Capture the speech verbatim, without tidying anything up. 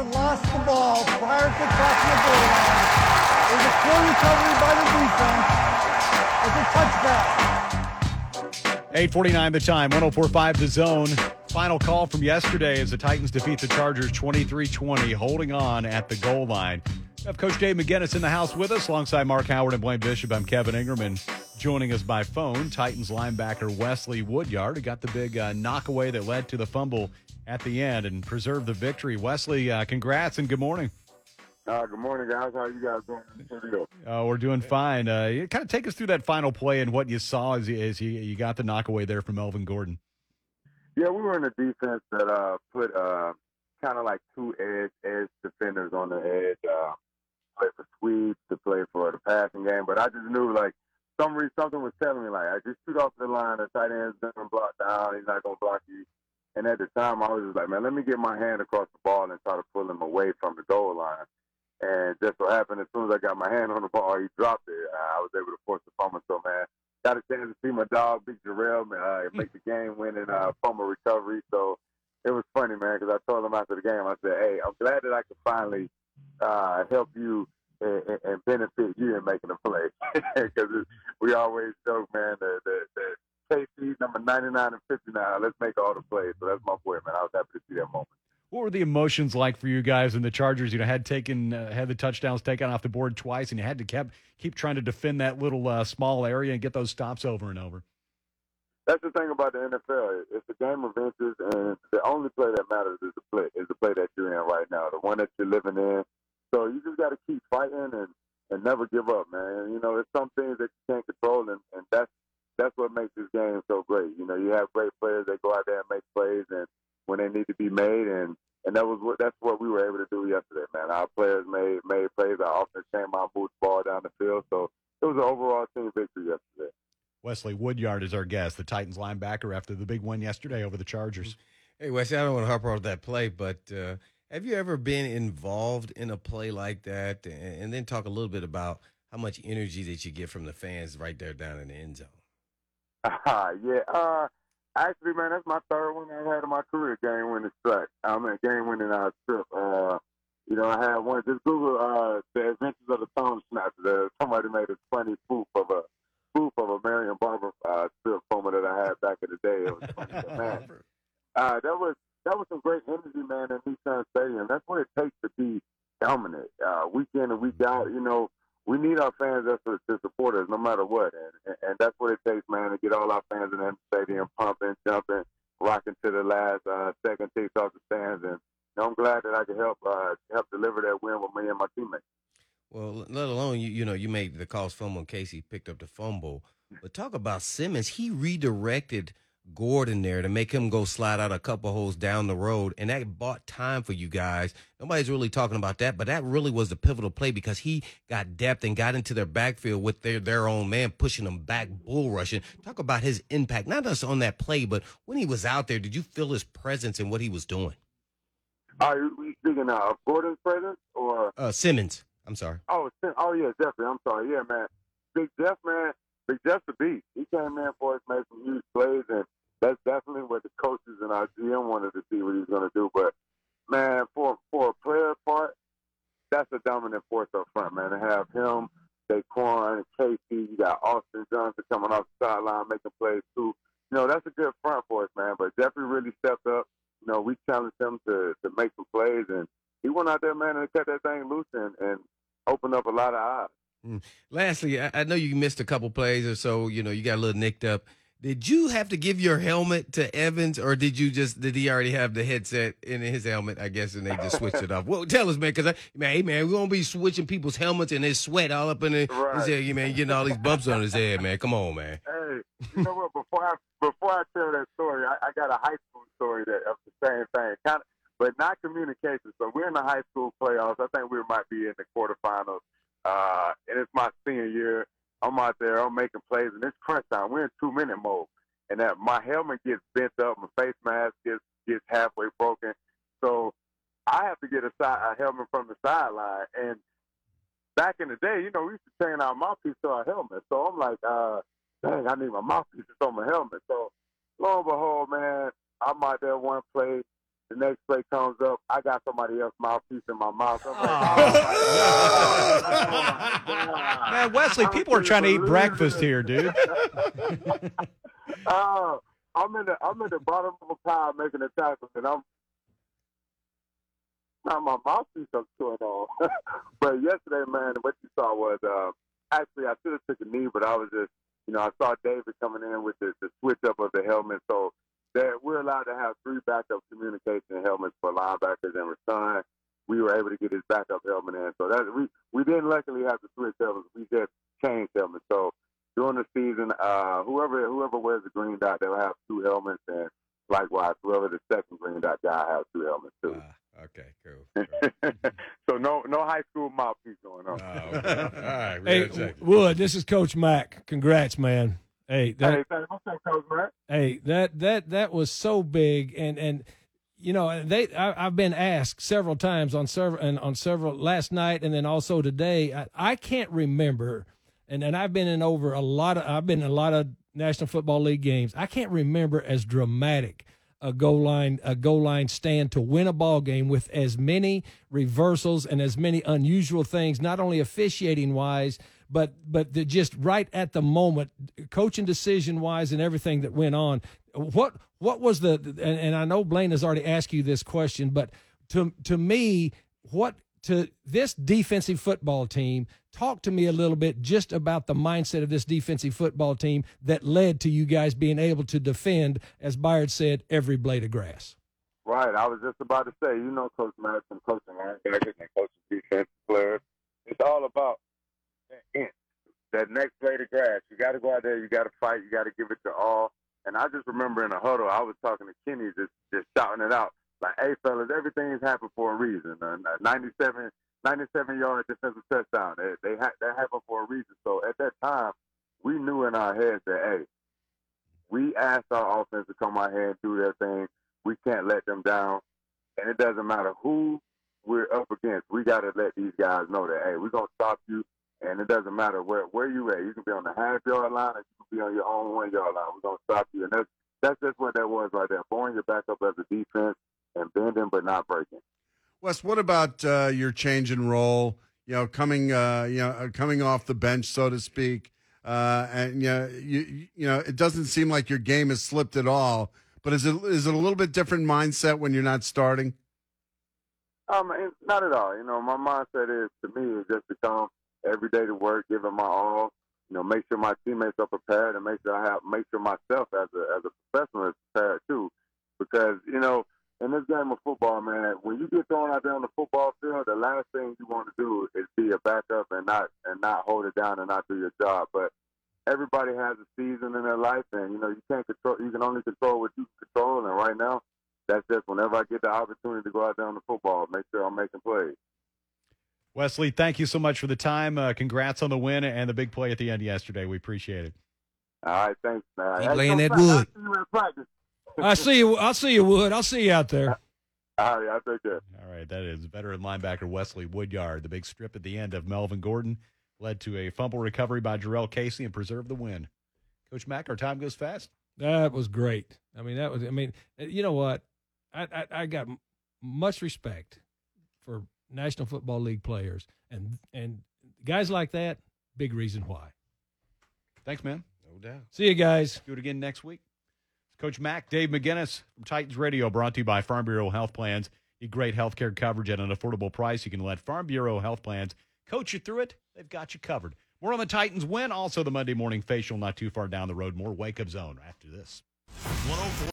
Baker lost the ball prior to crossing the goal line. It was a poor recovery by the defense. It's a touchback. eight forty-nine the time, one oh four point five the zone. Final call from yesterday as the Titans defeat the Chargers twenty-three twenty, holding on at the goal line. We have Coach Dave McGinnis in the house with us, alongside Mark Howard and Blaine Bishop. I'm Kevin Ingerman. Joining us by phone, Titans linebacker Wesley Woodyard, who got the big uh, knockaway that led to the fumble at the end and preserved the victory. Wesley, uh, congrats and good morning. Uh, good morning, guys. How you guys doing in the studio? Uh, we're doing fine. Uh, kind of take us through that final play and what you saw as, you, as you, you got the knockaway there from Melvin Gordon. Yeah, we were in a defense that uh, put uh, kind of like two edge edge defenders on the edge, uh, play for sweeps, to play for the passing game. But I just knew, like, some reason, something was telling me, like, I just shoot off the line, the tight end's going to block down, he's not going to block you. And at the time, I was just like, man, let me get my hand across the ball and try to pull him away from the goal line. And just so happened, as soon as I got my hand on the ball, he dropped it. I was able to force the fumble. So, man, got a chance to see my dog, Big Jarrell, uh, make the game-winning uh, fumble recovery. So it was funny, man, because I told him after the game, I said, hey, I'm glad that I could finally uh, help you and, and benefit you in making a play. Because we always joke, man, that, that, that K C, number ninety-nine and fifty-nine, let's make all the plays. So that's my boy, man. I was happy to see that moment. What were the emotions like for you guys and the Chargers? You know, had taken uh, had the touchdowns taken off the board twice, and you had to keep keep trying to defend that little uh, small area and get those stops over and over. That's the thing about the N F L. It's a game of inches, and the only play that matters is the play is the play that you're in right now, the one that you're living in. So you just got to keep fighting and, and never give up, man. You know, there's some things that you can't control, and, and that's that's what makes this game so great. You know, you have great players that go out there and make plays, and when they need to be made, and And that was what that's what we were able to do yesterday, man. Our players made made plays. Our offense came out, moved the ball down the field. So it was an overall team victory yesterday. Wesley Woodyard is our guest, the Titans linebacker, after the big win yesterday over the Chargers. Hey, Wesley, I don't want to harp on that play, but uh, have you ever been involved in a play like that? And, and then talk a little bit about how much energy that you get from the fans right there down in the end zone. Uh, yeah, uh, actually, man, that's my third one I've had in my career, game-winning strike. I mean, game-winning uh, strip. Uh, you know, I had one. Just Google uh, the Adventures of the Thumb Snatcher. Uh, somebody made a funny spoof of a spoof of a Marion Barber uh, strip former that I had back in the day. It was funny, but, man, uh, that was that was some great energy, man, in Nissan Stadium. That's what it takes to be dominant, uh, week in and week out. You know, we need our fans to, to support us no matter what. And, and that's what it takes, man, to get all our fans in that stadium pumping, jumping, rocking to the last uh, second takes off the stands. And you know, I'm glad that I could help uh, help deliver that win with me and my teammates. Well, let alone, you you know, you made the calls fumble and Casey picked up the fumble. But talk about Simmons. He redirected Gordon there to make him go slide out a couple holes down the road, and that bought time for you guys. Nobody's really talking about that, but that really was the pivotal play because he got depth and got into their backfield with their, their own man, pushing them back, bull rushing. Talk about his impact, not just on that play, but when he was out there, did you feel his presence and what he was doing? Are you speaking of Gordon's presence or Uh, Simmons. I'm sorry. Oh, Sim- oh yeah, definitely. I'm sorry. Yeah, man. Big Jeff, man. Big Jeff's the beast. He came in for us, made some huge plays, and that's definitely what the coaches and our G M wanted to see what he was going to do. But, man, for for a player part, that's a dominant force up front, man. To have him, Daquan, Casey, you got Austin Johnson coming off the sideline making plays too. You know, that's a good front for us, man. But Jeffrey really stepped up. You know, we challenged him to, to make some plays, and he went out there, man, and cut that thing loose and, and opened up a lot of eyes. Mm. Lastly, I, I know you missed a couple plays or so. You know, you got a little nicked up. Did you have to give your helmet to Evans, or did you just did he already have the headset in his helmet? I guess, and they just switched it off. Well, tell us, man, because man, hey, man, we're gonna be switching people's helmets and their sweat all up in the, right. his head, man, getting all these bumps on his head, man. Come on, man. Hey, you know what? Before I before I tell that story, I, I got a high school story that of the same thing, kind of, but not communication. So we're in the high school playoffs. I think we might be in the quarterfinals, uh, and it's my senior year. I'm out there, I'm making plays, and it's crunch time. We're in two-minute mode, and that my helmet gets bent up, my face mask gets gets halfway broken. So I have to get a, side, a helmet from the sideline. And back in the day, you know, we used to chain our mouthpiece to our helmet. So I'm like, uh, dang, I need my mouthpiece on my helmet. So lo and behold, man, I'm out there one play. The next play comes up, I got somebody else's mouthpiece in my mouth. I'm like, oh, Man, Wesley, people are trying to eat breakfast here, dude. uh, I'm in the I'm in the bottom of a pile making a tackle, and I'm not my mouthpiece I'm going on. But yesterday, man, what you saw was uh, actually I should have took a knee, but I was just, you know, I saw David coming in with the, the switch up of the helmet, so that we're allowed to have three backup communication helmets for linebackers and return. We were able to get his backup helmet in. So that we, we didn't luckily have to switch helmets. We just changed helmets. So during the season, uh, whoever whoever wears the green dot, they'll have two helmets. And likewise, whoever the second green dot guy has two helmets too. Uh, okay, cool. cool. So no no high school mouthpiece going on. Oh, okay. All right. Hey, Wood, this is Coach Mack. Congrats, man. Hey, that, hey, thanks. What's up, Coach Matt? Hey, that that that was so big, and and you know they I, I've been asked several times on several and on several last night, and then also today. I, I can't remember, and and I've been in over a lot of I've been in a lot of National Football League games. I can't remember as dramatic a goal line a goal line stand to win a ball game with as many reversals and as many unusual things, not only officiating wise, but but the, just right at the moment, coaching decision wise and everything that went on. What what was the and, and I know Blaine has already asked you this question, but to to me, what to this defensive football team, talk to me a little bit just about the mindset of this defensive football team that led to you guys being able to defend, as Byard said, every blade of grass. Right. I was just about to say, you know, Coach Madison, coaching linebackers and coaching defensive players, it's all about that inch, that next blade of grass. You got to go out there. You got to fight. You got to give it your all. And I just remember in a huddle, I was talking to Kenny, just, just shouting it out. Like, hey, fellas, everything's happened for a reason. Uh, ninety-seven, ninety-seven yard defensive touchdown. They, they ha- that happened for a reason. So at that time, we knew in our heads that, hey, we asked our offense to come out here and do their thing. We can't let them down. And it doesn't matter who we're up against. We got to let these guys know that, hey, we're going to stop you. And it doesn't matter where, where you at. You can be on the half-yard line or you can be on your own one-yard line. We're going to stop you. And that's, that's just what that was right there. Blowing your back up as a defense and bending but not breaking. Wes, what about uh, your change in role? You know, coming, uh, you know, uh, coming off the bench, so to speak, uh, and you know, you, you know, it doesn't seem like your game has slipped at all. But is it is it a little bit different mindset when you're not starting? Um, not at all. You know, my mindset is to me is just to come every day to work, give it my all. You know, make sure my teammates are prepared, and make sure I have make sure myself as a as a professional is prepared too. Because you know, in this game of football, man, when you get thrown out there on the football field, the last thing you want to do is be a backup and not and not hold it down and not do your job. But everybody has a season in their life, and you know you can't control. You can only control what you can control. And right now, that's just whenever I get the opportunity to go out there on the football, make sure I'm making plays. Wesley, thank you so much for the time. Uh, congrats on the win and the big play at the end yesterday. We appreciate it. All right, thanks, man. Keep Hey, laying so that Frank, wood. I'll see you in practice. I see you. I'll see you, Wood. I'll see you out there. All right, I'll take care. All right, that is veteran linebacker Wesley Woodyard. The big strip at the end of Melvin Gordon led to a fumble recovery by Jarrell Casey and preserved the win. Coach Mack, our time goes fast. That was great. I mean, that was. I mean, you know what? I I, I got m- much respect for National Football League players, and and guys like that. Big reason why. Thanks, man. No doubt. See you guys. Do it again next week. Coach Mack, Dave McGinnis from Titans Radio, brought to you by Farm Bureau Health Plans. Need great health care coverage at an affordable price. You can let Farm Bureau Health Plans coach you through it. They've got you covered. More on the Titans win. Also, the Monday morning facial not too far down the road. More Wake Up Zone after this.